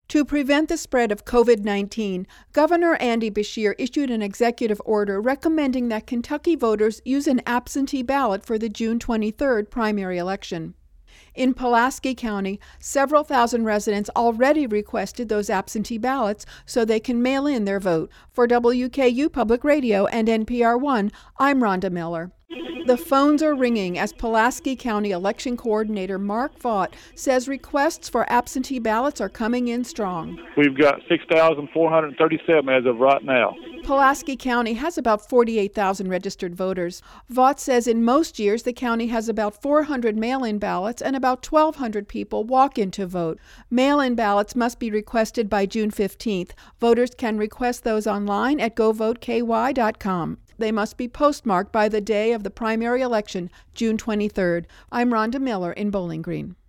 To prevent the spread of COVID-19, Governor Andy Beshear issued an executive order recommending that Kentucky voters use an absentee ballot for the June 23rd primary election. In Pulaski County, several thousand residents already requested those absentee ballots so they can mail in their vote. For WKU Public Radio and NPR One, I'm Rhonda Miller. The phones are ringing as Pulaski County Election Coordinator Mark Vaught says requests for absentee ballots are coming in strong. We've got 6,437 as of right now. Pulaski County has about 48,000 registered voters. Vaught says in most years the county has about 400 mail-in ballots and about 1,200 people walk in to vote. Mail-in ballots must be requested by June 15th. Voters can request those online at govoteky.com. They must be postmarked by the day of the primary election, June 23rd. I'm Rhonda Miller in Bowling Green.